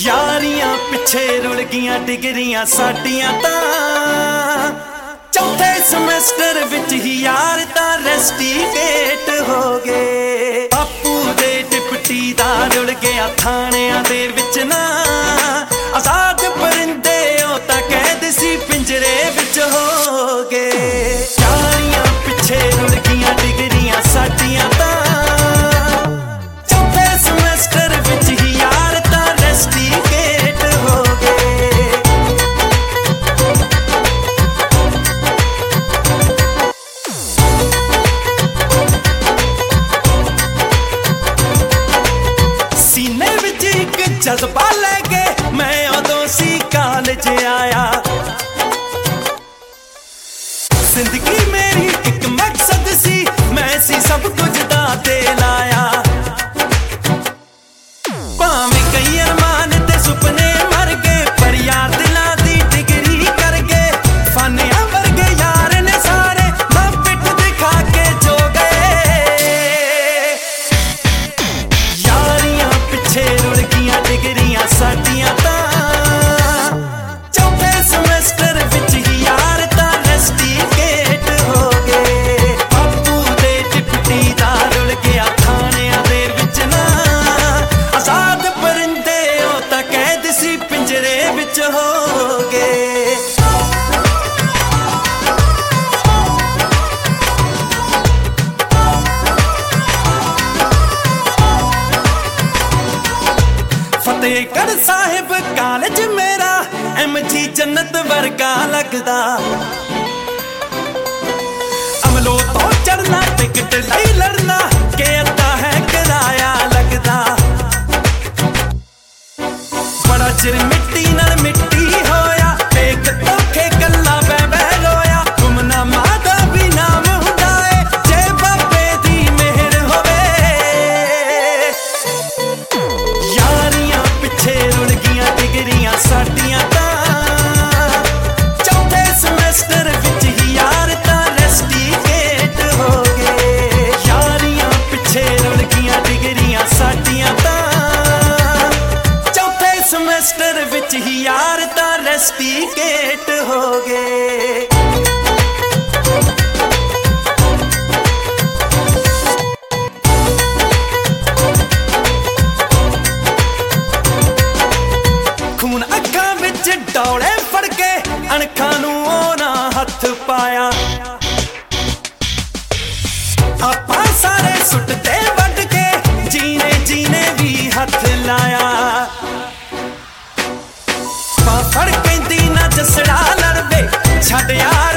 यारियां पिछे रुल गईयां डिगरियां साडियां तां चौथे समैस्टर विच ही यार तां रेस्टिकेट हो गए। बापू दे डिप्टी दा रुल गया थाणियां दे विच ना आजाद परिंदे ओ तां कैद सी पिंजरे विच हो गए। यारियां पिछे रुल गईयां डिगरियां साडियां तां जज्बा लेके मैं उदों सी कॉलेज आया। जिंदगी मेरी एक मकसद सी, मैं सी सब कुछ दा ते लाया। भावें कई अरमान ते सुपने मर गए, पर यार दिलां दी डिग्री कर गए। फानियां वर्गे यार ने सारे मां पिट दिखा के जो गए। यारियां पिछे रुल गईयां डिगरियां साडियां तां चौथे समैस्टर विच ही यार तां रेस्टिकेट हो गए। बापू दे डिप्टी दा रुल गया थाणियां दे विच ना आजाद परिंदे ओ तां कैद सी पिंजरे विच हो गए। फतेहगढ़ साहिब कॉलेज मेरा MG जन्नत वर्गा लगदा। अमलों तो चढ़ना टिकट लई लड़ना के अद्धा है किराया लगदा। बड़ा चिर मिट्टी नाल मिट्टी होया, एक धोखे गल्ला बह बह रोया। गुमनामा दा भी नाम हुंदा है जे बाबे दी मेहर होवे। यारियां पिछे रुल गईयां डिगरियां साडियां तां चौथे समैस्टर विच ही यार तां रेस्टिकेट हो गए। यारियां पिछे रुल गईयां डिगरियां साडियां तां चौथे समैस्टर विच ही यार तां रेस्टिकेट हो गए। खून अखां विच डौले फड़ के अणखां नूं ओना हथ पाया। आपां सारे सुटते वड्ड के जीने जीने भी हथ लाया। बां फड़ कैंदी ना जसड़ा लड़वे छड्ड यार